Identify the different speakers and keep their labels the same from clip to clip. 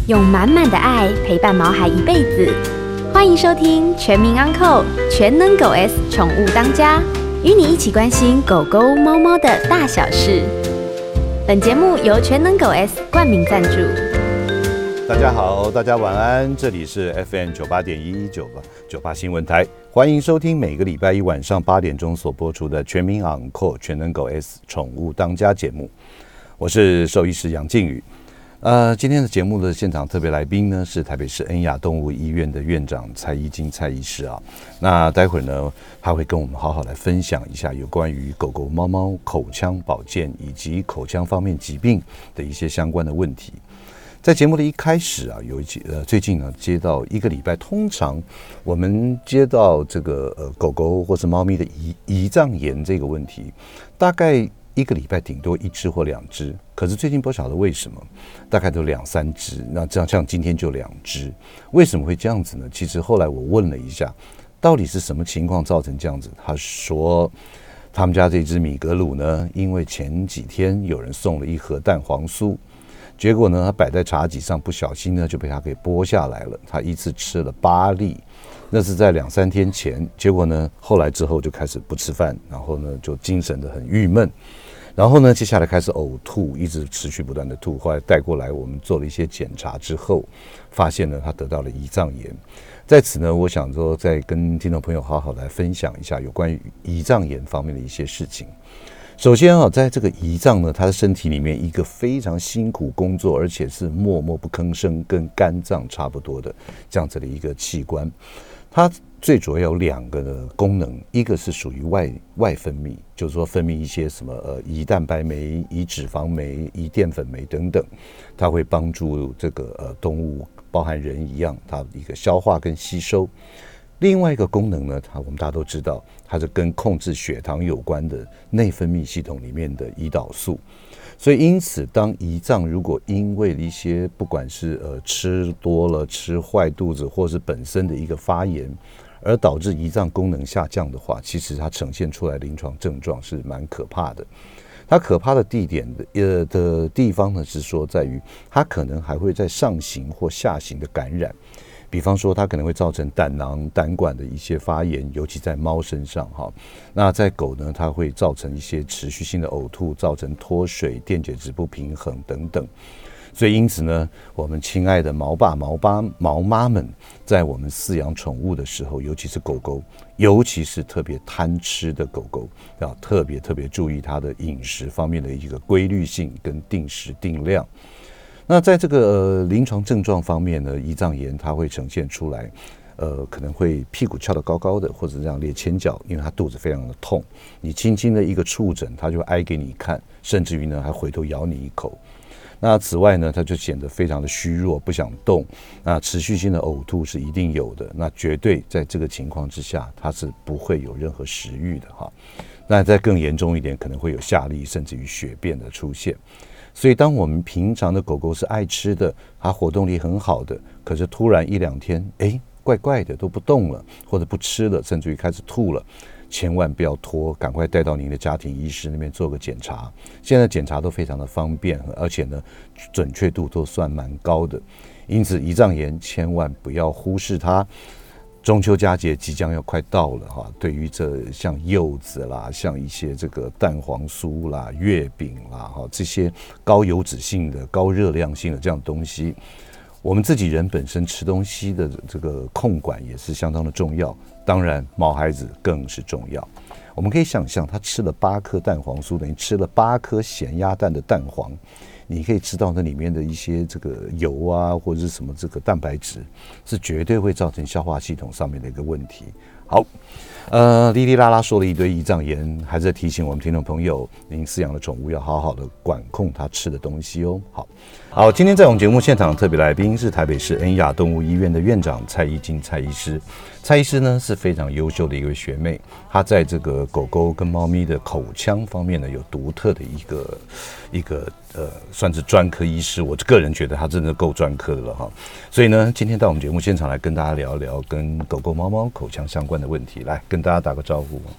Speaker 1: 用满满的爱陪伴毛孩一辈子。欢迎收听全民安扣全能狗 S 宠物当家，与你一起关心狗狗、猫猫的大小事。本节目由全能狗 S 冠名赞助。
Speaker 2: 大家好，大家晚安，这里是 FM 98.1 98新闻台，欢迎收听每个礼拜一晚上8点钟所播出的全民昂扣全能狗 S 宠物当家节目。我是兽医师杨靖宇。今天的节目的现场特别来宾呢是台北市恩雅动物医院的院长蔡一金蔡医师啊。那待会儿呢，他会跟我们好好来分享一下有关于狗狗、猫猫口腔保健以及口腔方面疾病的一些相关的问题。在节目的一开始啊，最近呢接到一个礼拜，通常我们接到这个狗狗或是猫咪的胰脏炎这个问题，大概一个礼拜顶多1只或2只，可是最近不晓得为什么，大概都2、3只。那这样像今天就2只，为什么会这样子呢？其实后来我问了一下，到底是什么情况造成这样子？他说，他们家这只米格鲁呢，因为前几天有人送了一盒蛋黄酥。结果呢，他摆在茶几上，不小心呢就被他给剥下来了。他一次吃了8粒，那是在2、3天前。结果呢，后来之后就开始不吃饭，然后呢就精神的很郁闷，然后呢接下来开始呕吐，一直持续不断的吐。后来带过来，我们做了一些检查之后，发现呢他得到了胰脏炎。在此呢，我想说再跟听众朋友好好来分享一下有关于胰脏炎方面的一些事情。首先啊，在这个胰脏呢，它的身体里面一个非常辛苦工作，而且是默默不吭声，跟肝脏差不多的这样子的一个器官。它最主要有2个功能，一个是属于外分泌，就是说分泌一些什么胰蛋白酶、胰脂肪酶、胰淀粉酶等等，它会帮助这个动物，包含人一样，它的一个消化跟吸收。另外一个功能呢，我们大家都知道，它是跟控制血糖有关的内分泌系统里面的胰岛素。所以因此，当胰脏如果因为一些不管是吃多了、吃坏肚子，或是本身的一个发炎，而导致胰脏功能下降的话，其实它呈现出来临床症状是蛮可怕的。它可怕的的地方呢，是说在于它可能还会在上行或下行的感染。比方说，它可能会造成胆囊、胆管的一些发炎，尤其在猫身上哈。那在狗呢，它会造成一些持续性的呕吐，造成脱水、电解质不平衡等等。所以因此呢，我们亲爱的毛爸、毛妈们，在我们饲养宠物的时候，尤其是狗狗，尤其是特别贪吃的狗狗，要特别注意它的饮食方面的一个规律性跟定时定量。那在这个临床症状方面呢，胰脏炎它会呈现出来，可能会屁股翘得高高的，或者这样趔前脚，因为它肚子非常的痛，你轻轻的一个触诊，它就挨给你看，甚至于呢还回头咬你一口。那此外呢，它就显得非常的虚弱，不想动。那持续性的呕吐是一定有的，那绝对在这个情况之下，它是不会有任何食欲的哈。那再更严重一点，可能会有下痢，甚至于血便的出现。所以当我们平常的狗狗是爱吃的，它活动力很好的，可是突然1、2天怪怪的都不动了，或者不吃了，甚至于开始吐了，千万不要拖，赶快带到您的家庭医师那边做个检查。现在检查都非常的方便，而且呢准确度都算蛮高的。因此胰脏炎千万不要忽视它。中秋佳节即将要快到了哈，对于这像柚子啦，像一些这个蛋黄酥啦、月饼啦哈，这些高油脂性的、高热量性的这样东西，我们自己人本身吃东西的这个控管也是相当的重要。当然，毛孩子更是重要。我们可以想象，他吃了8颗蛋黄酥，等于吃了8颗咸鸭蛋的蛋黄。你可以知道那里面的一些这个油啊，或者是什么这个蛋白质，是绝对会造成消化系统上面的一个问题。好，哩哩啦啦说了一堆胰脏炎，还是在提醒我们听众朋友，您饲养的宠物要好好的管控它吃的东西哦。好，今天在我们节目现场特别来宾是台北市恩雅动物医院的院长蔡一金蔡医师。蔡医师呢是非常优秀的一位学妹，她在这个狗狗跟猫咪的口腔方面呢有独特的一个算是专科医师，我个人觉得她真的够专科的了哈。所以呢，今天到我们节目现场来跟大家聊一聊跟狗狗、猫猫口腔相关的问题，来跟大家打个招呼。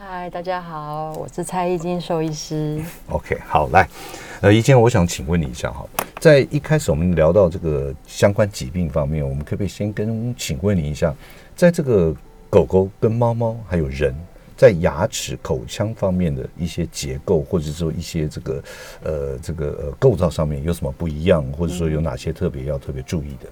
Speaker 3: 嗨，大家好，我是蔡义金兽医师。
Speaker 2: OK， 好，来，怡金，我想请问你一下哈，在一开始我们聊到这个相关疾病方面，我们可不可以先请问你一下，在这个狗狗跟猫猫还有人在牙齿、口腔方面的一些结构，或者说一些构造上面有什么不一样，或者说有哪些特别注意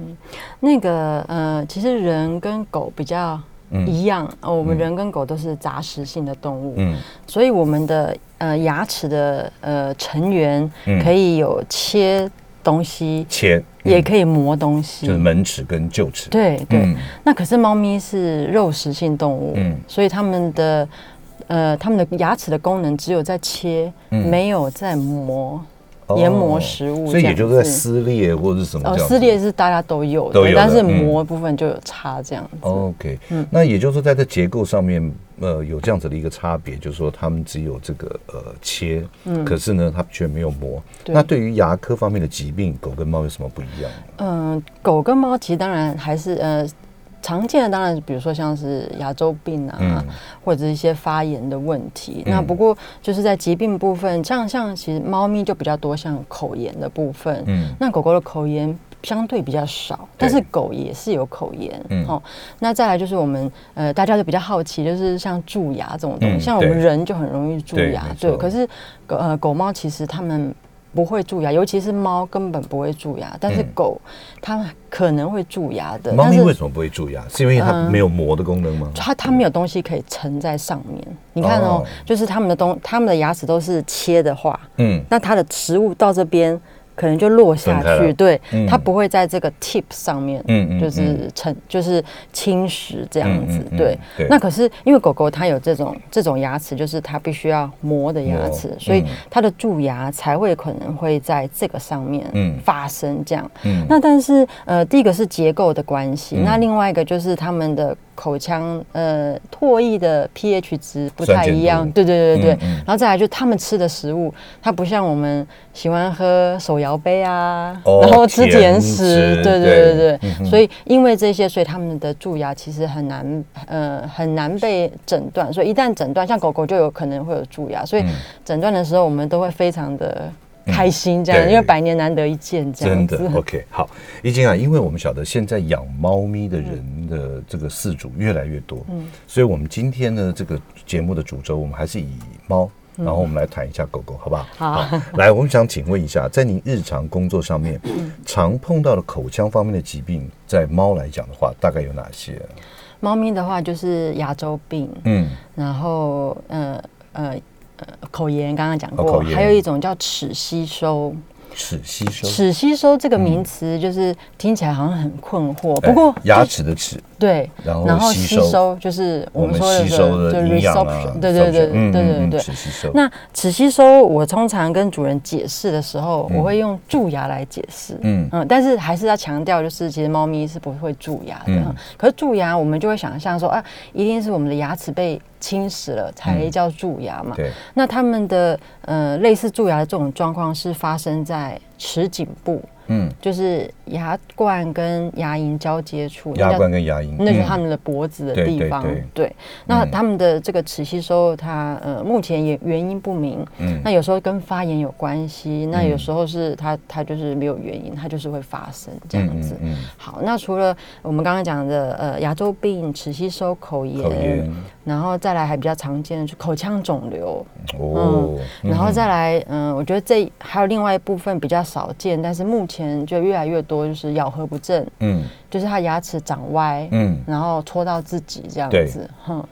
Speaker 2: 的？
Speaker 3: 其实人跟狗比较一样，我们人跟狗都是杂食性的动物，所以我们的牙齿的成员可以有切东西，也可以磨东西，
Speaker 2: 就是门齿跟臼齿。
Speaker 3: 对对，那可是猫咪是肉食性动物，所以它们的牙齿的功能只有在切，没有在磨。研磨食物，
Speaker 2: 所以也就是在撕裂或者是什么这样。
Speaker 3: 撕裂是大家都有的，但是磨部分就有差这样子。
Speaker 2: OK， 那也就是说在这结构上面，有这样子的一个差别，就是说他们只有这个切，可是呢它却没有磨。那对于牙科方面的疾病，狗跟猫有什么不一样？
Speaker 3: 狗跟猫其实当然还是常见的当然，比如说像是牙周病啊，或者一些发炎的问题。那不过就是在疾病部分，像其实猫咪就比较多，像口炎的部分。那狗狗的口炎相对比较少，但是狗也是有口炎。那再来就是我们大家就比较好奇，就是像蛀牙这种东西，像我们人就很容易蛀牙，对。可是狗猫其实它们不会蛀牙，尤其是猫根本不会蛀牙，但是狗它可能会蛀牙的。
Speaker 2: 猫咪为什么不会蛀牙？是因为它没有磨的功能吗？
Speaker 3: 它没有东西可以沉在上面。你看就是它们的牙齿都是切的话，那它的食物到这边可能就落下去，对，它不会在这个 tip 上面，就是侵蚀这样子，对。那可是因为狗狗它有这种牙齿，就是它必须要磨的牙齿，所以它的蛀牙才会可能会在这个上面发生这样。那但是第一个是结构的关系，那另外一个就是它们的口腔唾液的 pH 值不太一样，对。然后再来就他们吃的食物，它不像我们喜欢喝手摇杯啊，然后吃甜食，对。所以因为这些，所以他们的蛀牙其实很难被诊断，所以一旦诊断，像狗狗就有可能会有蛀牙，所以诊断的时候我们都会非常的开心这样，因为百年难得一见这样子。
Speaker 2: 真的 OK， 好，怡金啊，因为我们晓得现在养猫咪的人的这个饲主越来越多，所以我们今天呢这个节目的主轴，我们还是以猫，然后我们来谈一下狗狗，好不好？
Speaker 3: 好，
Speaker 2: 来，我们想请问一下，在您日常工作上面，常碰到的口腔方面的疾病，在猫来讲的话，大概有哪些？
Speaker 3: 猫咪的话就是牙周病，然后口炎刚刚讲过，还有一种叫齿吸收。齿吸收这个名词就是听起来好像很困惑，不过
Speaker 2: 牙齿的齿，
Speaker 3: 对，然后吸收就是我们说的
Speaker 2: 吸收的营养啊，
Speaker 3: 对。
Speaker 2: 齿吸收。
Speaker 3: 那齿吸收，我通常跟主人解释的时候，我会用蛀牙来解释，但是还是要强调，就是其实猫咪是不会蛀牙的，可是蛀牙我们就会想象说，一定是我们的牙齿被侵蚀了才叫蛀牙嘛。那他们的类似蛀牙的这种状况是发生在齿颈部，就是牙冠跟牙龈交接处，
Speaker 2: 牙冠跟牙龈，
Speaker 3: 那是他们的脖子的地方。对，那他们的这个齿吸收，它目前也原因不明。那有时候跟发炎有关系，那有时候是它就是没有原因，它就是会发生这样子。好，那除了我们刚刚讲的牙周病、齿吸收、口炎，然后再来还比较常见的是口腔肿瘤。然后再来，我觉得还有另外一部分比较少见，但是目前就越来越多，就是咬合不正，就是他牙齿长歪，然后戳到自己这样子。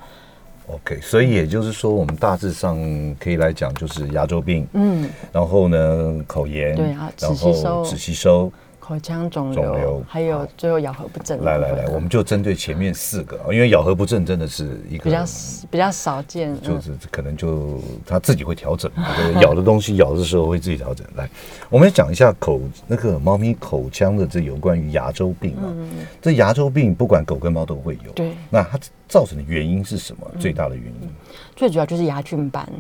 Speaker 2: OK， 所以也就是说，我们大致上可以来讲，就是牙周病，然后呢口炎，
Speaker 3: 对啊，齿吸收。口腔肿瘤，还有最后咬合不正。
Speaker 2: 来，我们就针对前面4个，因为咬合不正真的是一个
Speaker 3: 比较少见，
Speaker 2: 就是可能就它自己会调整，咬的东西咬的时候会自己调整。来，我们来讲一下那个猫咪口腔的这有关于牙周病啊。这牙周病不管狗跟猫都会有，
Speaker 3: 对。那
Speaker 2: 它造成的原因是什么？最大的原因？
Speaker 3: 最主要就是牙菌斑。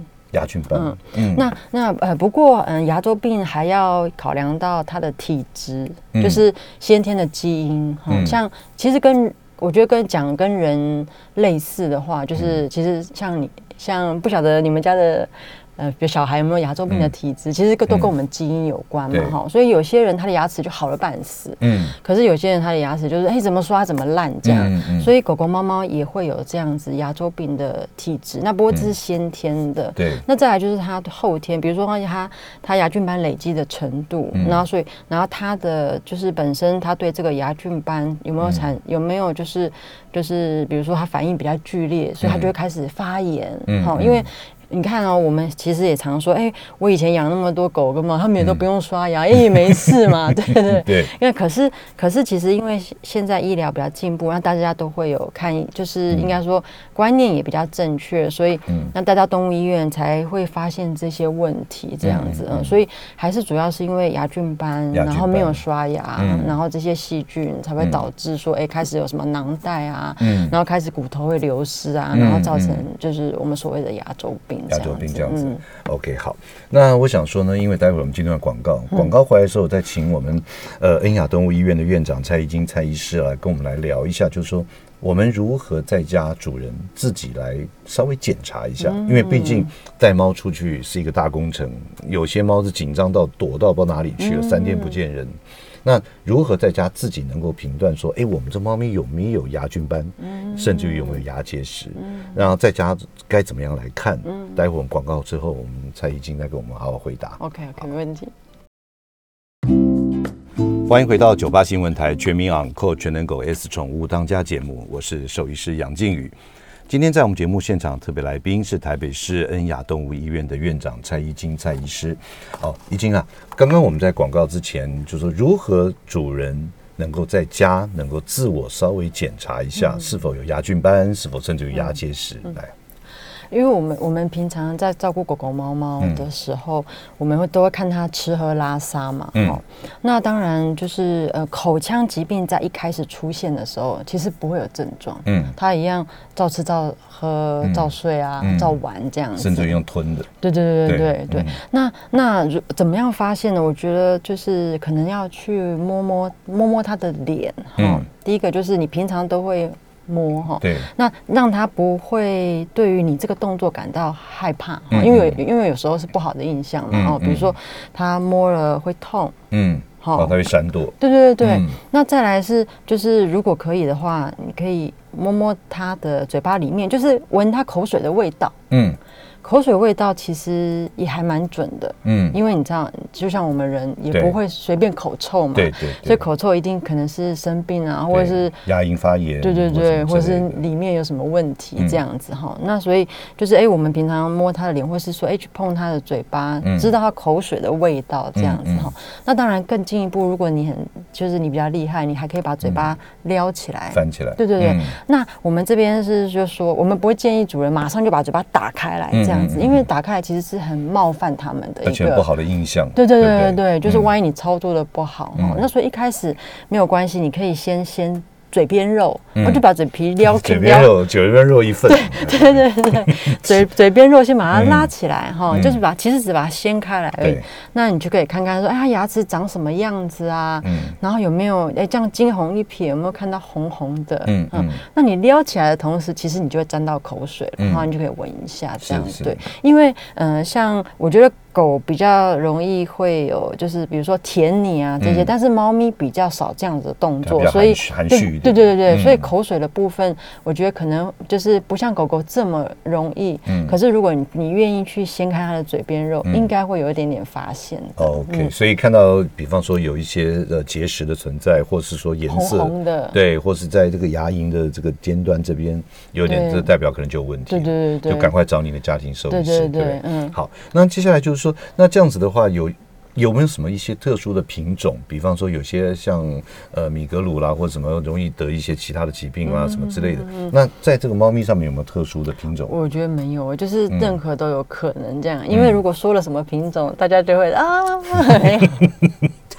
Speaker 3: 不过牙周病还要考量到它的体质，就是先天的基因。像其实我觉得跟人类似的话，就是其实像像不晓得你们家的。比如小孩有没有牙周病的体质，其实都跟我们基因有关嘛哈，所以有些人他的牙齿就好了半死，可是有些人他的牙齿就是怎么刷怎么烂这样，所以狗狗猫猫也会有这样子牙周病的体质，那不过这是先天的，对，那再来就是他后天，比如说他牙菌斑累积的程度，然后他的就是本身他对这个牙菌斑有没有就是比如说他反应比较剧烈，所以他就会开始发炎，因为。你看哦，我们其实也常说，我以前养那么多狗跟猫，他们也都不用刷牙，也没事嘛，对不对？对。因为可是其实因为现在医疗比较进步，那大家都会有看，就是应该说观念也比较正确，所以那带到动物医院才会发现这些问题这样子。所以还是主要是因为牙菌斑，然后没有刷牙，然后这些细菌才会导致说，开始有什么囊袋啊，然后开始骨头会流失啊，然后造成就是我们所谓的牙周病。
Speaker 2: 牙周病这样子，OK， 好。那我想说呢，因为待会我们进段广告回来的时候，再请我们恩雅动物医院的院长蔡宜菁蔡医师来跟我们来聊一下，就是说我们如何在家主人自己来稍微检查一下，因为毕竟带猫出去是一个大工程，有些猫是紧张到躲到不知道哪里去了，3天不见人。那如何在家自己能够评断说，我们这猫咪有没有牙菌斑，甚至于有没有牙结石，然后在家该怎么样来看？待会我们广告之后，我们蔡宜菁来给我们好好回答。
Speaker 3: OK， 没问题。
Speaker 2: 欢迎回到98新闻台全民昂扣全能狗 S 宠物当家节目，我是兽医师杨靖宇。今天在我们节目现场特别来宾是台北市恩雅动物医院的院长蔡宜菁蔡医师。宜菁啊，刚刚我们在广告之前就说如何主人能够在家能够自我稍微检查一下是否有牙菌斑，是否甚至有牙结石。来，
Speaker 3: 因为我们平常在照顾狗狗猫猫的时候，我们都会看它吃喝拉撒嘛，那当然就是口腔疾病在一开始出现的时候，其实不会有症状，它一样照吃照喝照睡啊，照玩这样子，
Speaker 2: 甚至用吞的。
Speaker 3: 对。那怎么样发现呢？我觉得就是可能要去摸摸它的脸，第一个就是你平常都会摸哈，对，那让他不会对于你这个动作感到害怕，因为有时候是不好的印象嘛，比如说他摸了会痛，
Speaker 2: 他会闪躲，
Speaker 3: 对，那再来是就是如果可以的话，你可以摸摸他的嘴巴里面，就是闻他口水的味道，口水味道其实也还蛮准的，因为你知道，就像我们人也不会随便口臭嘛，对，所以口臭一定可能是生病啊，或者是
Speaker 2: 牙龈发炎，
Speaker 3: 对，或者是里面有什么问题这样子哈。那所以就是我们平常摸他的脸，或是说去碰他的嘴巴，知道他口水的味道这样子哈。那当然更进一步，如果你就是你比较厉害，你还可以把嘴巴撩起来，
Speaker 2: 翻起来，
Speaker 3: 对。那我们这边是就说，我们不会建议主人马上就把嘴巴打开来这样子，因为打开来其实是很冒犯他们的一个，
Speaker 2: 而且不好的印象。
Speaker 3: 对，就是万一你操作的不好，那所以一开始没有关系，你可以先嘴边肉，我就把嘴皮撩，
Speaker 2: 嘴边肉一份，
Speaker 3: 对，嘴边肉先把它拉起来哈，就是其实只把它掀开来而已。那你就可以看看说，它牙齿长什么样子啊？然后有没有这样惊鸿一瞥，有没有看到红红的？那你撩起来的同时，其实你就会沾到口水了，然后你就可以闻一下这样对，因为像我觉得。狗比较容易会有，就是比如说舔你啊这些，但是猫咪比较少这样子的动作，所以
Speaker 2: 含蓄一点。
Speaker 3: 对，所以口水的部分，我觉得可能就是不像狗狗这么容易。可是如果你愿意去掀开它的嘴边肉，应该会有一点点发现。
Speaker 2: OK， 所以看到，比方说有一些结石的存在，或是说颜色
Speaker 3: 红的，
Speaker 2: 对，或是在这个牙龈的这个尖端这边有点，这代表可能就有问题。
Speaker 3: 对，
Speaker 2: 就赶快找你的家庭兽医师。
Speaker 3: 对，
Speaker 2: 好，那接下来就是说，那这样子的话，有没有什么一些特殊的品种？比方说有些像米格鲁啦，或者什么容易得一些其他的疾病啊，什么之类的。那在这个猫咪上面有没有特殊的品种？
Speaker 3: 我觉得没有，就是任何都有可能这样。因为如果说了什么品种，大家就会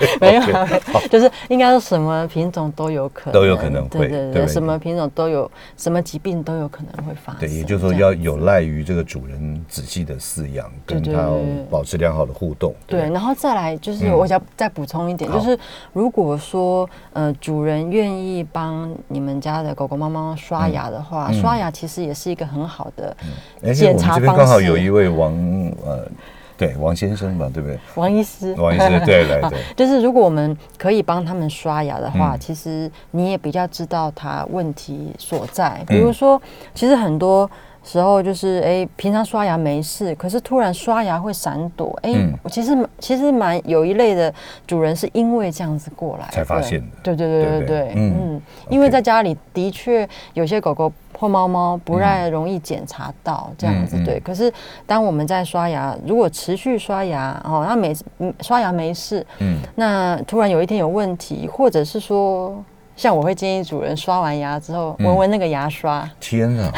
Speaker 3: 没有，就是应该说什么品种都有可能，
Speaker 2: 都有可能会，
Speaker 3: 对，什么品种都有，什么疾病都有可能会发生。
Speaker 2: 对，也就是说要有赖于这个主人仔细的饲养，跟他保持良好的互动。
Speaker 3: 对，然后再来就是我想再补充一点，就是如果说主人愿意帮你们家的狗狗、猫猫刷牙的话，刷牙其实也是一个很好的检查方式。我们这边
Speaker 2: 刚好有一位王先生吧，对不对？
Speaker 3: 王医师，
Speaker 2: 对，来对。
Speaker 3: 就是如果我们可以帮他们刷牙的话，其实你也比较知道他问题所在。比如说，其实很多时候就是平常刷牙没事，可是突然刷牙会闪躲。其实蛮有一类的主人是因为这样子过来
Speaker 2: 才发现的。
Speaker 3: 对，因为在家里的确有些狗狗或猫猫不太容易检查到这样子，对。可是当我们在刷牙，如果持续刷牙那刷牙没事，那突然有一天有问题，或者是说，像我会建议主人刷完牙之后闻闻那个牙刷。
Speaker 2: 天啊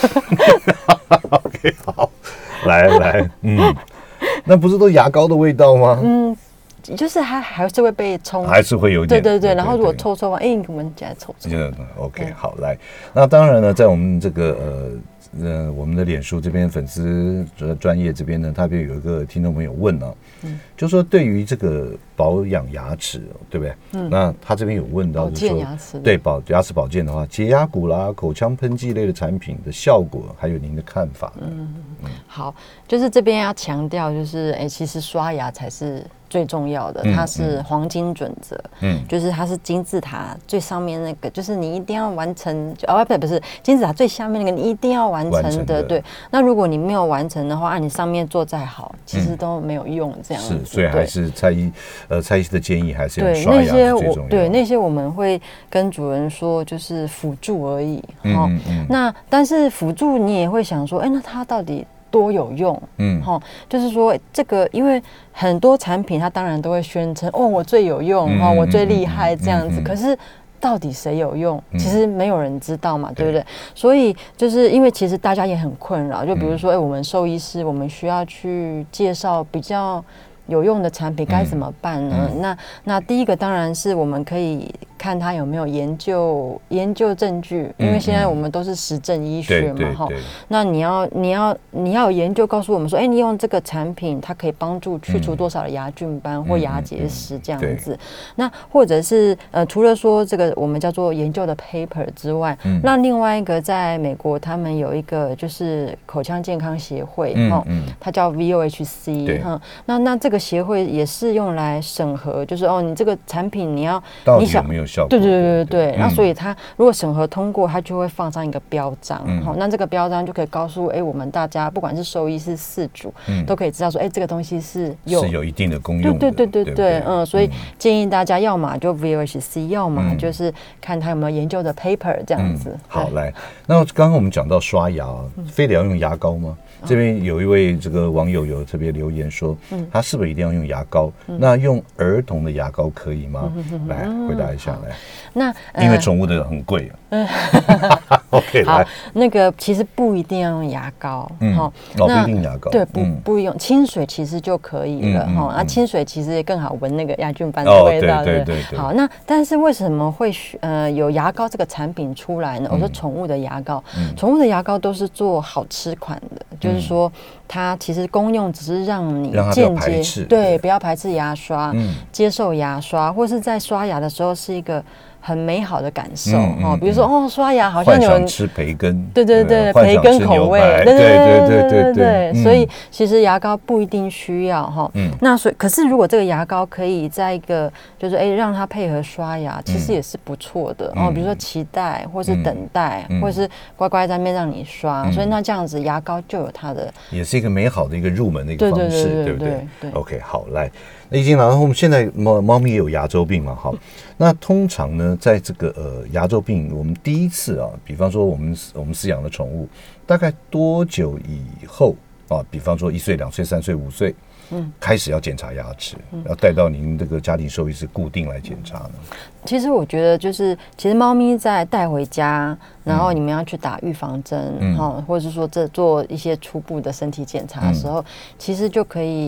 Speaker 2: ！OK， 好，来，那不是都牙膏的味道吗？
Speaker 3: 就是它还是会被冲，
Speaker 2: 还是会有点
Speaker 3: 对。然后如果抽完，你们起来抽。
Speaker 2: OK， 好，来。那当然呢，在我们这个我们的脸书这边粉丝专业这边呢，他边有一个听众朋友问啊，就说对于这个保养牙齿，对不对？那他这边有问到，就是说对牙齿保健的话，洁牙骨啦、口腔喷剂类的产品的效果，还有您的看法呢？
Speaker 3: 好，就是这边要强调，就是其实刷牙才是最重要的，它是黄金准则，就是它是金字塔最上面那个，就是你一定要完成，不是金字塔最下面那个，你一定要完成的，对。那如果你没有完成的话，你上面做再好，其实都没有用，这样子。是，
Speaker 2: 所以还是蔡医师的建议，还是用刷牙是最重要的。
Speaker 3: 对，那些我们会跟主人说，就是辅助而已。那但是辅助你也会想说，那它到底多有用？就是说这个，因为很多产品它当然都会宣称我最有用，我最厉害这样子，可是到底谁有用？其实没有人知道嘛，对不对？所以就是因为其实大家也很困扰，就比如说我们兽医师，我们需要去介绍比较有用的产品该怎么办呢？那第一个当然是我们可以看它有没有研究证据，因为现在我们都是实证医学嘛，哈。那你要有研究告诉我们说，你用这个产品它可以帮助去除多少的牙菌斑或牙结石这样子。那或者是除了说这个我们叫做研究的 paper 之外，那另外一个在美国他们有一个就是口腔健康协会，它叫 VOHC，那这个协会也是用来审核，就是你这个产品你
Speaker 2: 有没有效果？
Speaker 3: 对。那所以它如果审核通过，它就会放上一个标章，那这个标章就可以告诉我们大家，不管是兽医是饲主，都可以知道说，这个东西是
Speaker 2: 有一定的功用的。
Speaker 3: 对，所以建议大家要么就 VOHC， 要么就是看它有没有研究的 paper 这样子。
Speaker 2: 好，来，那刚刚我们讲到刷牙，非得要用牙膏吗？这边有一位这个网友有特别留言说，他是不是一定要用牙膏？那用儿童的牙膏可以吗？来回答一下来。那因为宠物的很贵。OK，
Speaker 3: 好，那个其实不一定要用牙膏，
Speaker 2: 不一定牙膏，
Speaker 3: 对，不用清水其实就可以了，那清水其实也更好闻那个牙菌斑的味道，对。好，那但是为什么会有牙膏这个产品出来呢？我说宠物的牙膏，宠物的牙膏都是做好吃款的，就是说它其实功用只是让你间接对不要排斥牙刷，接受牙刷，或是在刷牙的时候是一个很美好的感受比如说刷牙好像有人
Speaker 2: 吃培根，
Speaker 3: 对，培根口味，对，所以其实牙膏不一定需要那可是如果这个牙膏可以在一个就是让它配合刷牙，其实也是不错的比如说期待或是等待，或是乖乖在那边让你刷，所以那这样子牙膏就有它的，
Speaker 2: 也是一个美好的一个入门的一个方式，对不对？OK， 好，来，那已经然后我们现在猫咪也有牙周病嘛，好，那通常呢，在这个牙周病，我们第一次比方说我们饲养的宠物，大概多久以后比方说1岁、2岁、3岁、5岁，开始要检查牙齿，要带到您这个家庭兽医师固定来检查呢？
Speaker 3: 其实我觉得就是其实猫咪在带回家，然后你们要去打预防针或者是说做一些初步的身体检查的时候，其实就可以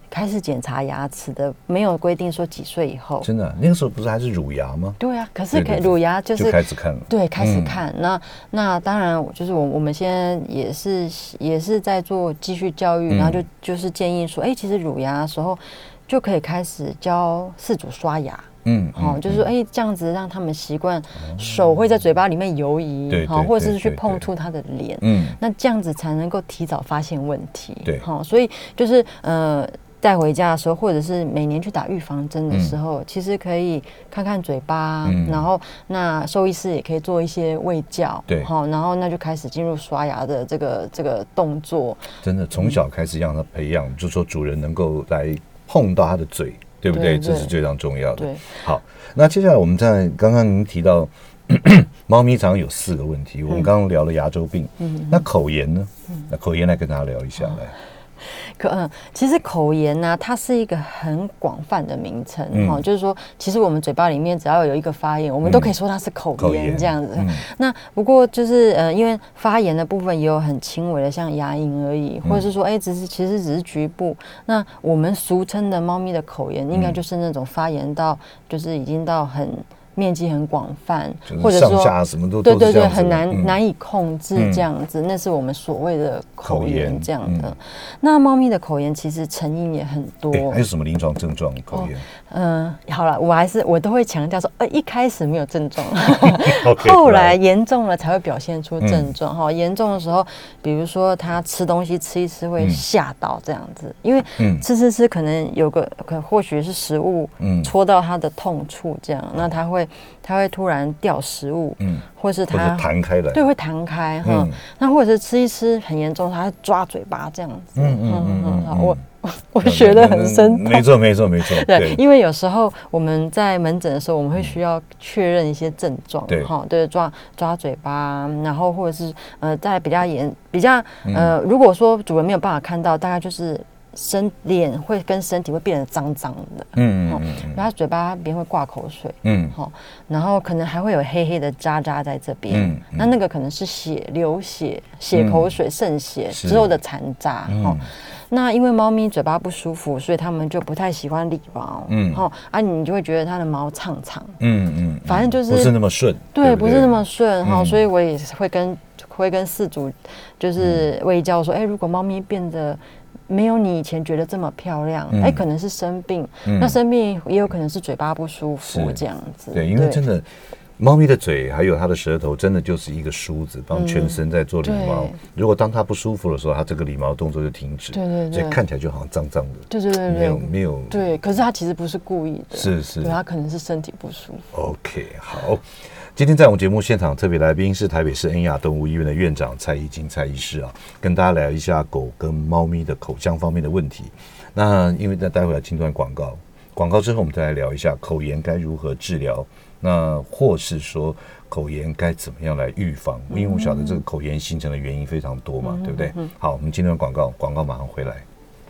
Speaker 3: 开始检查牙齿的，没有规定说几岁以后。
Speaker 2: 真的啊，那个时候不是还是乳牙吗？
Speaker 3: 对啊，可是乳牙就
Speaker 2: 开始看了。
Speaker 3: 对，开始看。那当然，就是我们现在也是在做继续教育，然后就是建议说，其实乳牙的时候就可以开始教饲主刷牙。就是说，这样子让他们习惯手会在嘴巴里面游移，或者是去碰触他的脸，那这样子才能够提早发现问题。
Speaker 2: 对，
Speaker 3: 所以就是带回家的时候，或者是每年去打预防针的时候，其实可以看看嘴巴，然后那兽医师也可以做一些卫教，
Speaker 2: 对，
Speaker 3: 然后那就开始进入刷牙的这个动作。
Speaker 2: 真的从小开始让他培养，就是说主人能够来碰到他的嘴。对不对？这是最常重要的。好，那接下来我们刚刚您提到，猫咪常常有4个问题。我们刚刚聊了牙周病，那口炎呢？那口炎来跟大家聊一下来。
Speaker 3: 其实口炎呢，它是一个很广泛的名称就是说，其实我们嘴巴里面只要有一个发炎，我们都可以说它是口炎这样子。那不过就是因为发炎的部分也有很轻微的，像牙龈而已，或者是说其实只是局部。那我们俗称的猫咪的口炎，应该就是那种发炎到就是已经到面积很广泛，或者说
Speaker 2: 上下什么都
Speaker 3: 对，很难以控制这样子，那是我们所谓的口炎这样的。那猫咪的口炎其实成因也很多，
Speaker 2: 还有什么临床症状？口炎？
Speaker 3: 好了，我都会强调说，一开始没有症状，后来严重了才会表现出症状。严重的时候，比如说它吃东西吃一吃会吓到这样子，因为吃可能或许是食物戳到它的痛处这样，那它会突然掉食物，或是它
Speaker 2: 弹开来，
Speaker 3: 对，会弹开那或者是吃一吃很严重，它会抓嘴巴这样子。我学得很深，
Speaker 2: 没错。
Speaker 3: 对，因为有时候我们在门诊的时候，我们会需要确认一些症状，对，抓嘴巴，然后或者是在比较如果说主人没有办法看到，大概就是脸会跟身体会变得脏脏的，然后嘴巴边会挂口水，然后可能还会有黑黑的渣渣在这边，那个可能是流血、血口水、渗血之后的残渣，那因为猫咪嘴巴不舒服，所以他们就不太喜欢理毛，你就会觉得它的毛长长，反正就是
Speaker 2: 不是那么顺，
Speaker 3: 对，不是那么顺所以我也会跟饲主就是卫教说，如果猫咪变得没有你以前觉得这么漂亮，可能是生病，那生病也有可能是嘴巴不舒服这样子。
Speaker 2: 对，因为真的猫咪的嘴还有它的舌头真的就是一个梳子，帮全身在做理毛。如果当它不舒服的时候，它这个理毛动作就停止，对，所以看起来就好像脏脏的。对，没有。对，
Speaker 3: 可是它其实不是故意的，
Speaker 2: 是，
Speaker 3: 对，它可能是身体不舒服。
Speaker 2: OK， 好。今天在我们节目现场特别来宾是台北市恩雅动物医院的院长蔡怡菁蔡医师跟大家聊一下狗跟猫咪的口腔方面的问题。那因为待会要进段广告之后，我们再来聊一下口炎该如何治疗，那或是说口炎该怎么样来预防？因为我晓得这个口炎形成的原因非常多嘛，对不对？好，我们进段广告马上回来。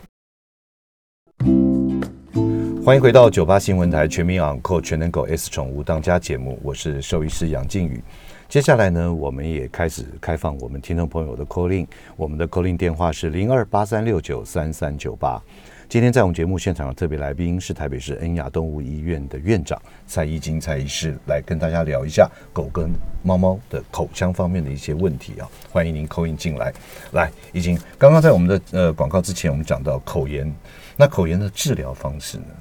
Speaker 2: 欢迎回到98新闻台全民昂扣全能狗 S 宠物当家节目，我是兽医师杨靖宇。接下来呢，我们也开始开放我们听众朋友的 call in， 我们的 call in 电话是0283693398。今天在我们节目现场的特别来宾是台北市恩雅动物医院的院长蔡怡菁蔡医师，来跟大家聊一下狗跟猫猫的口腔方面的一些问题欢迎您 call in 进来。来，怡菁，刚刚在我们的广告之前，我们讲到口炎，那口炎的治疗方式呢？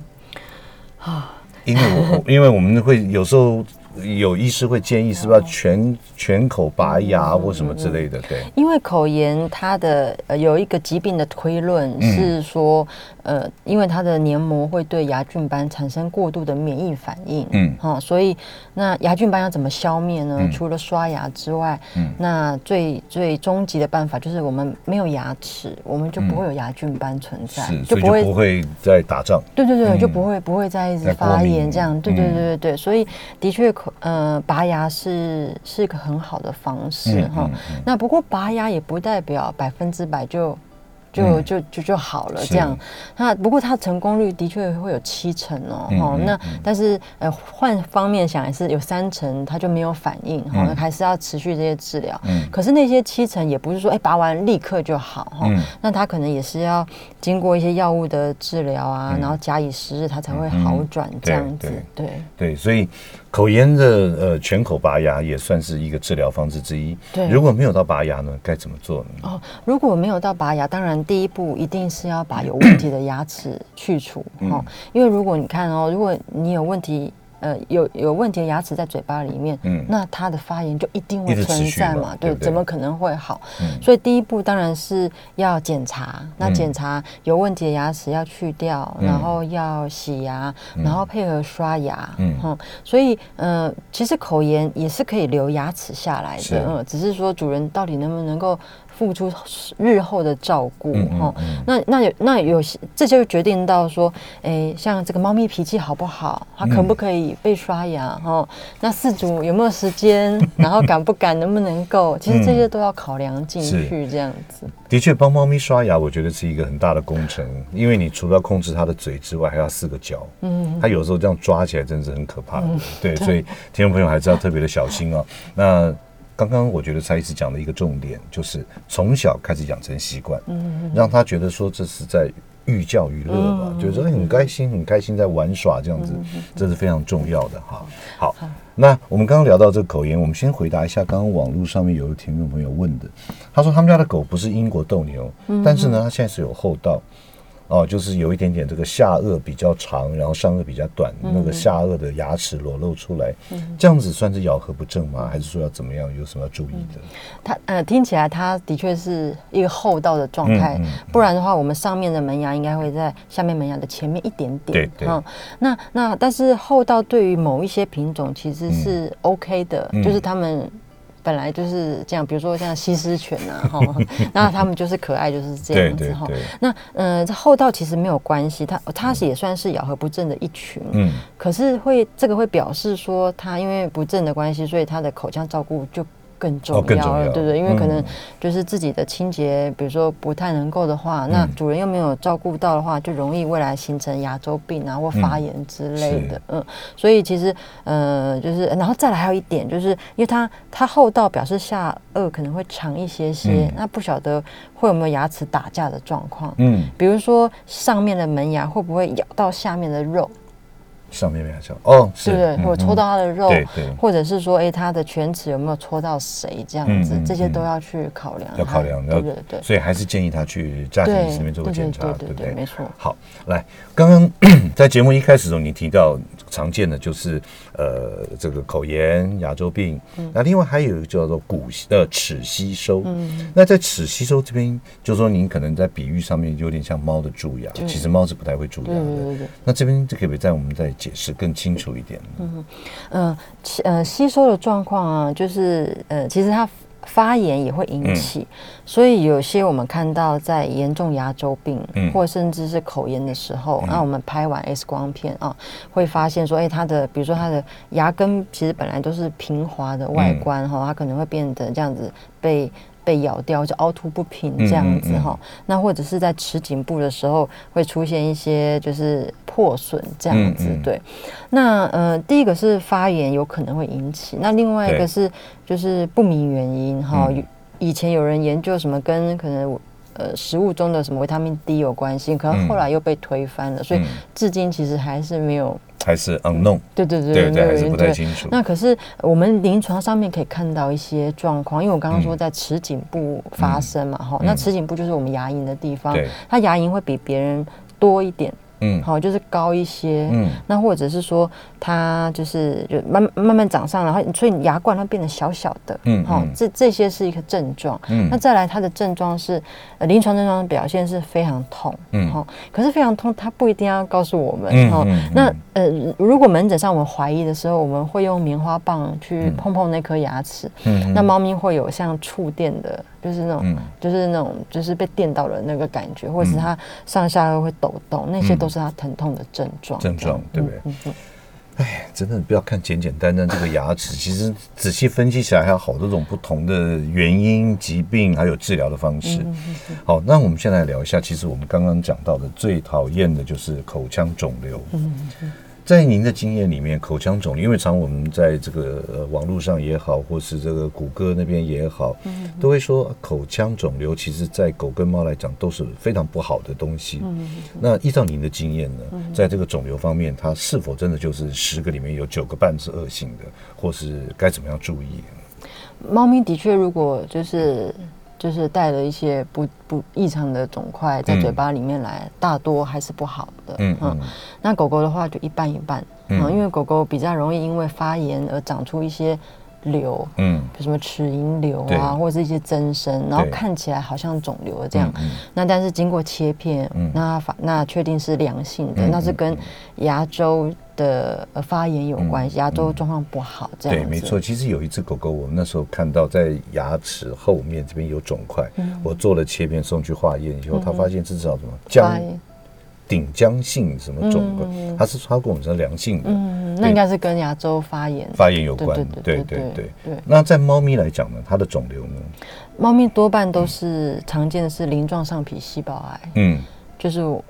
Speaker 2: 因为我们会有时候有医师会建议是不是要全口拔牙或什么之类的，对。因
Speaker 3: 为口炎它的有一个疾病的推论是说，因为它的黏膜会对牙菌斑产生过度的免疫反应，所以那牙菌斑要怎么消灭呢？除了刷牙之外，那最终极的办法就是我们没有牙齿，我们就不会有牙菌斑存在，
Speaker 2: 就不会再打仗。
Speaker 3: 对，就不会再一直发炎这样。对，所以的确拔牙是一个很好的方式那不过拔牙也不代表100% 就好了这样。那不过它成功率的确会有70%哦，那但是换方面想，也是有30%它就没有反应，还是要持续这些治疗。可是那些70%也不是说拔完立刻就好哈，那它可能也是要经过一些药物的治疗啊，然后假以时日它才会好转这样子。
Speaker 2: 对，所以口炎的全口拔牙也算是一个治疗方式之一。
Speaker 3: 对，
Speaker 2: 如果没有到拔牙呢，该怎么做呢？
Speaker 3: 如果没有到拔牙，当然第一步一定是要把有问题的牙齿去除因为如果你看如果你有问题。有问题的牙齿在嘴巴里面，那它的发炎就一定会存在嘛，对，怎么可能会好？所以第一步当然是要检查，那检查有问题的牙齿要去掉，然后要洗牙，然后配合刷牙，所以其实口炎也是可以留牙齿下来的，只是说主人到底能不能够付出日后的照顾那有这就决定到说，像这个猫咪脾气好不好，它可不可以被刷牙那饲主有没有时间，然后敢不敢，能不能够，其实这些都要考量进去，这样子。
Speaker 2: 的确，帮猫咪刷牙，我觉得是一个很大的工程，因为你除了要控制它的嘴之外，还要4个角，它有时候这样抓起来真的是很可怕的，对，所以听众朋友还是要特别的小心啊。那刚刚我觉得蔡医师讲的一个重点，就是从小开始养成习惯，让他觉得说这是在寓教于乐嘛，就是说很开心在玩耍这样子，这是非常重要的哈。好，那我们刚刚聊到这个口炎，我们先回答一下刚刚网络上面有一个听众朋友问的，他说他们家的狗不是英国斗牛，但是呢，他现在是有后道。就是有一点点这个下颚比较长，然后上颚比较短，那个下颚的牙齿裸露出来，这样子算是咬合不正吗？还是说要怎么样？有什么要注意的？
Speaker 3: 它听起来它的确是一个后道的状态，不然的话，我们上面的门牙应该会在下面门牙的前面一点点。对，那但是后道对于某一些品种其实是 OK 的，就是他们。本来就是这样，比如说像西施犬那他们就是可爱，就是这样子那这后道其实没有关系，它也算是咬合不正的一群，可是这个会表示说它因为不正的关系，所以它的口腔照顾就更重要了，对不对？因为可能就是自己的清洁，比如说不太能够的话，那主人又没有照顾到的话，就容易未来形成牙周病或发炎之类的。所以其实就是然后再来还有一点，就是因为它后道表示下颚可能会长一些，那不晓得会有没有牙齿打架的状况。比如说上面的门牙会不会咬到下面的肉？
Speaker 2: 上面没有是，
Speaker 3: 对不对？或者戳到它的肉，或者是说，它的犬齿有没有戳到谁这样子，这些都要去考量。
Speaker 2: 要考量，对，所以还是建议他去家庭医生那边做个检查，对不对？
Speaker 3: 没错。
Speaker 2: 好，来，刚刚在节目一开始的时候，你提到常见的就是这个口炎、牙周病，那另外还有一个叫做齿吸收。那在齿吸收这边，就是说您可能在比喻上面有点像猫的蛀牙，其实猫是不太会蛀牙的。那这边可不可以我们再解释更清楚一点？
Speaker 3: 吸收的状况就是其实它发炎也会引起，所以有些我们看到在严重牙周病，或甚至是口炎的时候，那我们拍完 X 光片会发现说，它的比如说它的牙根其实本来都是平滑的外观它可能会变得这样子被咬掉，就凹凸不平这样子那或者是在齿颈部的时候会出现一些就是破损这样子，对。那第一个是发炎有可能会引起，那另外一个是就是不明原因以前有人研究什么跟可能食物中的什么维他命 D 有关系，可能后来又被推翻了，所以至今其实还是没有。
Speaker 2: 还是 unknown，
Speaker 3: 对，
Speaker 2: 还是不太清楚。
Speaker 3: 那可是我们临床上面可以看到一些状况，因为我刚刚说在齿颈部发生嘛，那齿颈部就是我们牙龈的地方，它牙龈会比别人多一点。就是高一些，那或者是说它就慢慢长上，然后所以牙冠它变得小小的，这些是一个症状。那再来它的症状是临床症状的表现是非常痛，可是非常痛它不一定要告诉我们，那如果门诊上我们怀疑的时候，我们会用棉花棒去碰那颗牙齿，那猫咪会有像触电的。就是那种就是被电到的那个感觉，或者是它上下颚会抖动，那些都是它疼痛的症状，
Speaker 2: 对不对？ 哎，真的不要看简简单单这个牙齿，其实仔细分析起来还有好多种不同的原因、疾病，还有治疗的方式。好，那我们先来聊一下，其实我们刚刚讲到的最讨厌的就是口腔肿瘤。在您的经验里面，口腔肿瘤，因为常我们在这个网络上也好，或是这个谷歌那边也好，都会说口腔肿瘤，其实在狗跟猫来讲都是非常不好的东西。那依照您的经验呢，在这个肿瘤方面，它是否真的就是10个里面有9个半是恶性的，或是该怎么样注意？
Speaker 3: 猫咪的确，如果就是带了一些不异常的肿块在嘴巴里面来，大多还是不好的。那狗狗的话就一半一半。因为狗狗比较容易因为发炎而长出一些瘤，比如什么齿龈瘤啊，或者是一些增生，然后看起来好像肿瘤了这样。那但是经过切片，那确定是良性的，那是跟牙周的发炎有关系，牙周状况不好这样子。对，
Speaker 2: 没错。其实有一只狗狗，我们那时候看到在牙齿后面这边有肿块，我做了切片送去化验以后，他发现这叫什么顶浆性什么肿瘤，它跟我们是良性的。
Speaker 3: 那应该是跟牙周发炎
Speaker 2: 有关。对。那在猫咪来讲呢，它的肿瘤呢？
Speaker 3: 猫咪多半都是常见的是鳞状上皮细胞癌。就是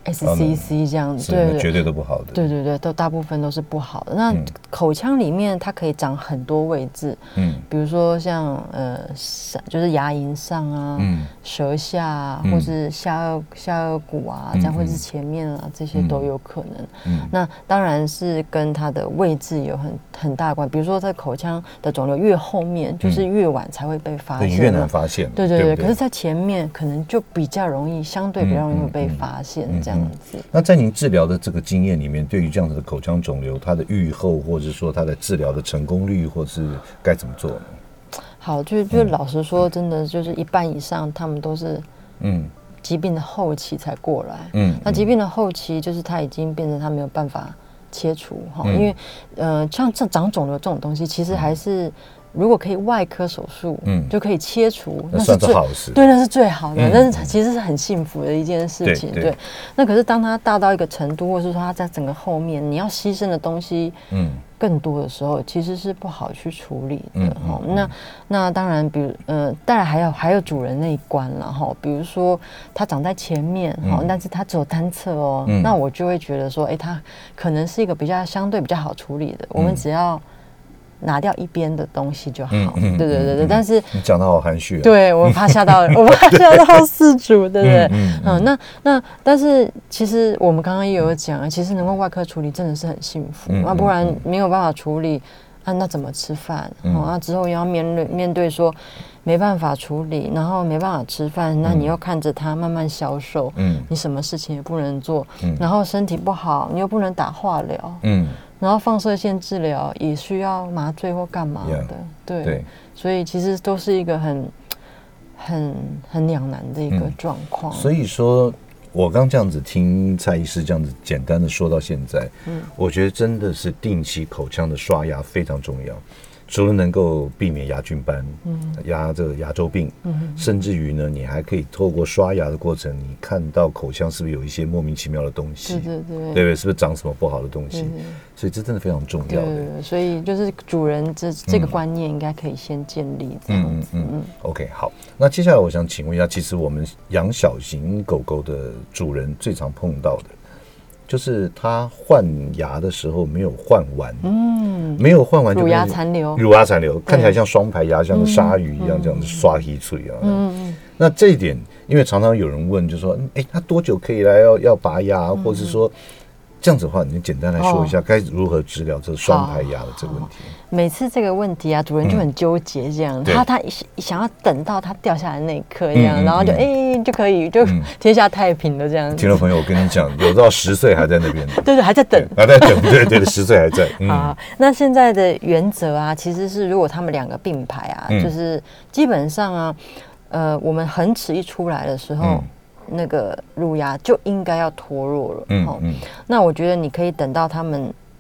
Speaker 3: SCC 这样子，
Speaker 2: 对，绝对都不好的。
Speaker 3: 对，都大部分都是不好的。那口腔里面它可以长很多位置，比如说像就是牙龈上啊，舌下啊，或是下颚骨啊，这样或是前面啊，这些都有可能。那当然是跟它的位置有很大关。比如说在口腔的肿瘤越后面，就是越晚才会被发现，
Speaker 2: 越难发现。
Speaker 3: 对。可是，在前面可能就相对比较容易被发现。这样子。
Speaker 2: 那在您治疗的这个经验里面，对于这样子的口腔肿瘤，它的预后，或者说它的治疗的成功率，或是该怎么做呢？
Speaker 3: 好，就老实说，真的就是一半以上，他们都是疾病的后期才过来。那疾病的后期，就是它已经变成它没有办法切除哈，因为像长肿瘤这种东西，其实还是。如果可以外科手术，就可以切除，
Speaker 2: 那算是好事。
Speaker 3: 对，那是最好的，但是其实是很幸福的一件事情。对，那可是当它大到一个程度，或是说它在整个后面，你要牺牲的东西，更多的时候，其实是不好去处理的。那当然，当然还有主人那一关了哈。比如说它长在前面但是它只有单侧哦，那我就会觉得说，它可能是一个相对比较好处理的。我们只要拿掉一边的东西就好。对。但是
Speaker 2: 你讲得好含蓄。
Speaker 3: 对，我怕吓到饲主，对不对？但是其实我们刚刚也有讲，其实能够外科处理真的是很幸福。那不然没有办法处理，那怎么吃饭？那之后要面对说没办法处理，然后没办法吃饭，那你又看着它慢慢消瘦，你什么事情也不能做，然后身体不好，你又不能打化疗，然后放射线治疗也需要麻醉或干嘛的，对，所以其实都是一个很两难的一个状况。
Speaker 2: 所以说，我刚这样子听蔡医师这样子简单的说到现在，我觉得真的是定期口腔的刷牙非常重要。除了能够避免牙菌斑、牙周病，甚至于呢，你还可以透过刷牙的过程，你看到口腔是不是有一些莫名其妙的东西，对不对？是不是长什么不好的东西？所以这真的非常重要的。
Speaker 3: 对，所以就是主人这个观念应该可以先建立这样子。
Speaker 2: OK， 好，那接下来我想请问一下，其实我们养小型狗狗的主人最常碰到的，就是他换牙的时候没有换完，没有换完就
Speaker 3: 乳牙残留，
Speaker 2: 看起来像双排牙，像个鲨鱼一样这样子刷一脆啊。那这一点，因为常常有人问，就说，他多久可以来要拔牙，或是说这样子的话，你简单来说一下，该如何治疗这双排牙的这个问题？
Speaker 3: 每次这个问题主人就很纠结，这样，他想要等到它掉下来那一刻，这样，然后就可以天下太平了这样。
Speaker 2: 听众朋友，我跟你讲，有到10岁还在那边，
Speaker 3: 对，还在等，
Speaker 2: 对，10岁还在。
Speaker 3: 好，那现在的原则其实是如果他们2个并排就是基本上我们恒齿一出来的时候。那个乳牙就应该要脱落了。那我觉得你可以等到他们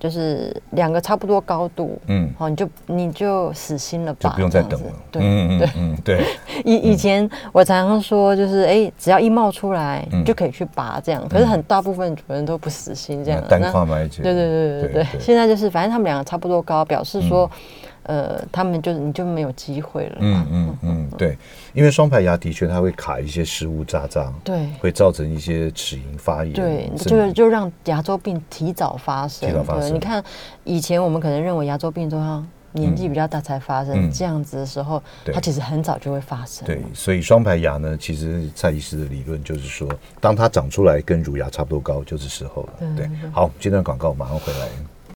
Speaker 3: 就是2个差不多高度，好，你就死心了吧，
Speaker 2: 就不用再等了。
Speaker 3: 对。以前我常常说，就是只要一冒出来就可以去拔这样，可是很大部分主人都不死心这样。
Speaker 2: 单跨买姐。
Speaker 3: 对。现在就是反正他们2个差不多高，表示说。他们你就没有机会了。
Speaker 2: 对，因为双排牙的确它会卡一些食物渣渣，
Speaker 3: 对，
Speaker 2: 会造成一些齿龈发炎，
Speaker 3: 对，就让牙周病提早发生。对，你看以前我们可能认为牙周病都要年纪比较大才发生，这样子的时候，它其实很早就会发生。
Speaker 2: 对，所以双排牙呢，其实蔡医师的理论就是说，当它长出来跟乳牙差不多高，就是时候了。对，好，这段广告马上回来。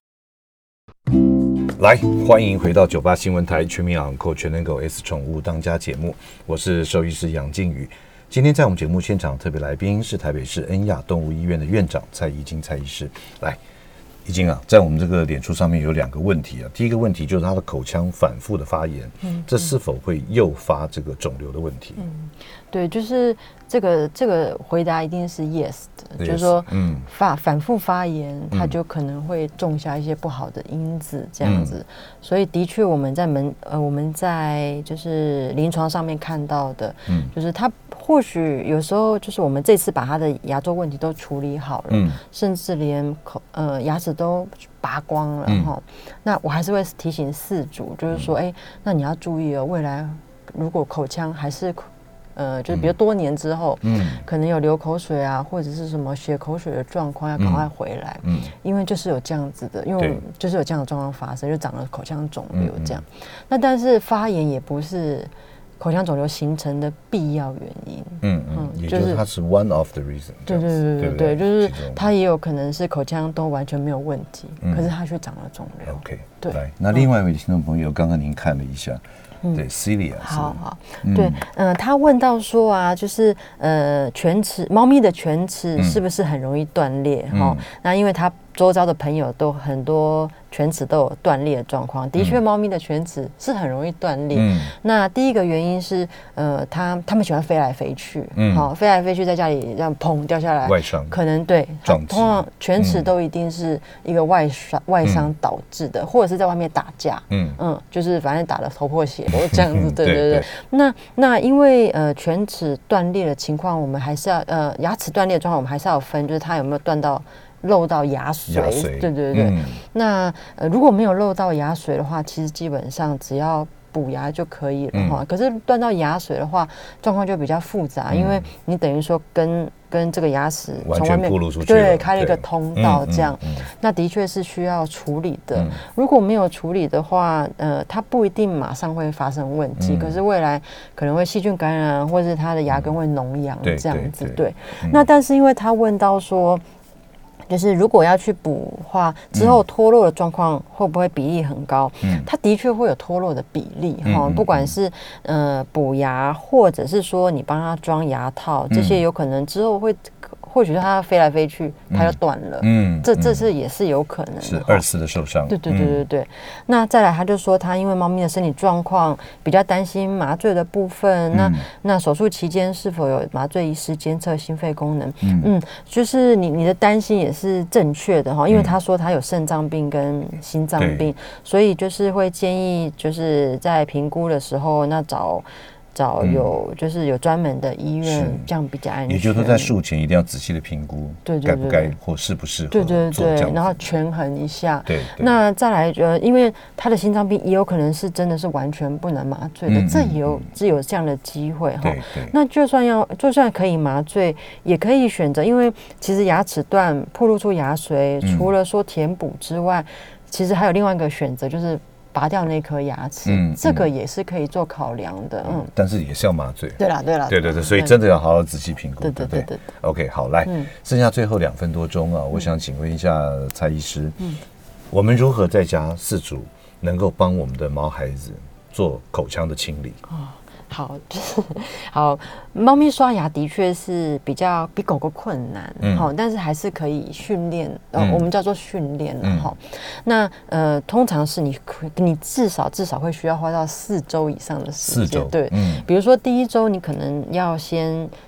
Speaker 2: 来，欢迎回到98新闻台全民昂扣全能狗 S 宠物当家节目，我是兽医师杨靖宇。今天在我们节目现场特别来宾是台北市恩雅动物医院的院长蔡宜菁蔡医师。来，宜菁啊，在我们这个脸书上面有2个问题啊。第一个问题就是他的口腔反复的发炎，这是否会诱发这个肿瘤的问题？
Speaker 3: 对，就是这个回答一定是 yes 的，就是说，反复发炎，它就可能会种下一些不好的因子，这样子。所以的确，我们在就是临床上面看到的，就是它或许有时候就是我们这次把它的牙周问题都处理好了，甚至连牙齿都拔光了哈。那我还是会提醒饲主，就是说，那你要注意哦，未来如果口腔还是就是比如多年之后，可能有流口水啊，或者是什么血口水的状况，要赶快回来，因为就是有这样子的，因为就是有这样的状况发生，就长了口腔肿瘤这样。那但是发炎也不是口腔肿瘤形成的必要原因，
Speaker 2: 也就是它是 one of the reason。
Speaker 3: 对，就是它也有可能是口腔都完全没有问题，可是它却长了肿瘤。
Speaker 2: OK， 对。来，那另外一位听众朋友，刚刚您看了一下。对 ，Celia，
Speaker 3: 好，对，他问到说啊，就是犬齿，猫咪的犬齿是不是很容易断裂？那因为他周遭的朋友都很多犬齿都有断裂的状况，的确，猫咪的犬齿是很容易断裂。那第一个原因是，它们喜欢飞来飞去，飞来飞去，在家里这样砰掉下来，
Speaker 2: 外伤，
Speaker 3: 可能对，通常犬齿都一定是一个外伤导致的，或者是在外面打架，就是反正打得头破血流这样子，对。那因为犬齿断裂的情况，我们还是要牙齿断裂的状况，我们还是要分，就是它有没有断到。漏到牙髓，对。那如果没有漏到牙髓的话，其实基本上只要补牙就可以了哈。可是断到牙髓的话，状况就比较复杂，因为你等于说跟这个牙齿从外面对开了一个通道，这样，那的确是需要处理的。如果没有处理的话，它不一定马上会发生问题，可是未来可能会细菌感染，或是它的牙根会脓疡这样子。对，那但是因为他问到说。就是如果要去补的话，之后脱落的状况会不会比例很高？它的确会有脱落的比例哈，不管是补牙，或者是说你帮它装牙套，这些有可能之后会。或许它飞来飞去，它就断了。这是也是有可能的，
Speaker 2: 是2次的受伤。
Speaker 3: 对。那再来，他就说他因为猫咪的身体状况比较担心麻醉的部分。那手术期间是否有麻醉医师监测心肺功能？就是你的担心也是正确的哈，因为他说他有肾脏病跟心脏病，所以就是会建议就是在评估的时候，那找就是有专门的医院，这样比较安全。
Speaker 2: 也就是说，在术前一定要仔细的评估，该不该或适不适合做这样，
Speaker 3: 然后权衡一下。
Speaker 2: 对。
Speaker 3: 那再来，因为他的心脏病也有可能是真的是完全不能麻醉的，这也有这样的机会哈。那就算可以麻醉，也可以选择，因为其实牙齿断暴露出牙髓，除了说填补之外，其实还有另外一个选择，就是拔掉那颗牙齿，这个也是可以做考量的，
Speaker 2: 但是也是要麻醉。
Speaker 3: 对啦，
Speaker 2: 所以真的要好好仔细评估，
Speaker 3: 对。
Speaker 2: OK， 好，来，剩下最后2分多钟啊，我想请问一下蔡医师，我们如何在家饲主能够帮我们的毛孩子做口腔的清理？
Speaker 3: 好，猫咪刷牙的确是比狗狗困难，但是还是可以训练，我们叫做训练了哈。那通常是你至少会需要花到4周以上的时间，对，比如说第1周你可能要先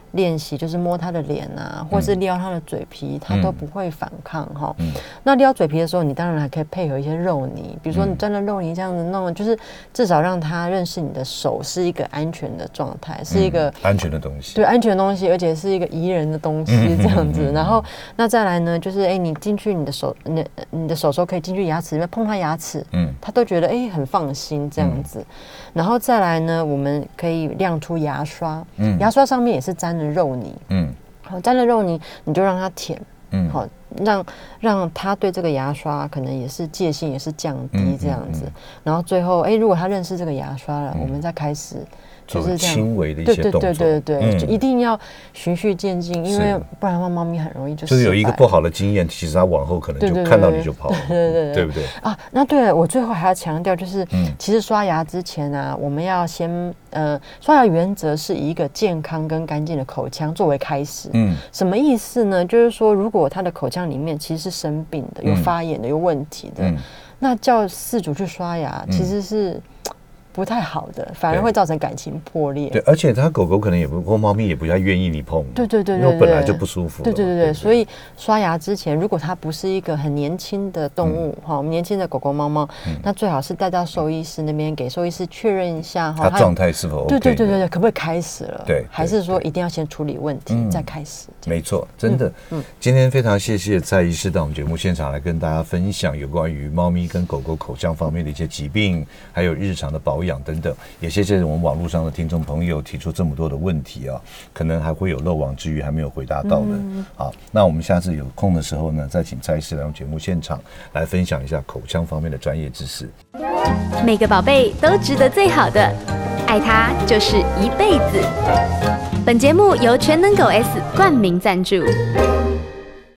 Speaker 3: 练习，就是摸它的脸啊，或是撩它的嘴皮，它都不会反抗哈。那撩嘴皮的时候，你当然还可以配合一些肉泥，比如说你沾了肉泥这样子弄，就是至少让它认识你的手是一个安全的状态，是一个
Speaker 2: 安全的东西，
Speaker 3: 对，安全的东西，而且是一个宜人的东西这样子。然后那再来呢，就是你进去你的手，你的手可以进去牙齿里面碰它牙齿，它都觉得很放心这样子。然后再来呢，我们可以亮出牙刷，牙刷上面也是沾了肉泥，好，沾了肉泥你就让它舔，好，让他对这个牙刷可能也是戒心也是降低这样子。然后最后如果他认识这个牙刷了，我们再开始就是这样
Speaker 2: 轻微的一些动作，
Speaker 3: 对，就一定要循序渐进，因为不然的话猫咪很容易就是
Speaker 2: 有一个不好的经验，其实它往后可能就看到你就跑了，对不对？
Speaker 3: 啊，那对了，我最后还要强调就是，其实刷牙之前啊，我们要先刷牙原则是以一个健康跟干净的口腔作为开始。什么意思呢？就是说，如果它的口腔里面其实是生病的、有发炎的、有问题的，那叫饲主去刷牙，其实是不太好的，反而会造成感情破裂。
Speaker 2: 对，而且它狗狗可能也不，或猫咪也不太愿意你碰。
Speaker 3: 对，
Speaker 2: 因为本来就不舒服。
Speaker 3: 对，所以刷牙之前，如果它不是一个很年轻的动物我们年轻的狗狗、猫猫，那最好是带到兽医师那边，给兽医师确认一下
Speaker 2: 它状态是否 OK。
Speaker 3: 对，可不可以开始了？
Speaker 2: 对，
Speaker 3: 还是说一定要先处理问题再开始？
Speaker 2: 没错，真的。今天非常谢谢蔡医师到我们节目现场来跟大家分享有关于猫咪跟狗狗口腔方面的一些疾病，还有日常的保养等等。也谢谢我们网络上的听众朋友提出这么多的问题啊，可能还会有漏网之鱼还没有回答到的。好，那我们下次有空的时候呢，再请蔡医师来到节目现场来分享一下口腔方面的专业知识。
Speaker 1: 每个宝贝都值得最好的，爱它就是一辈子。本节目由全能狗 S 冠名赞助。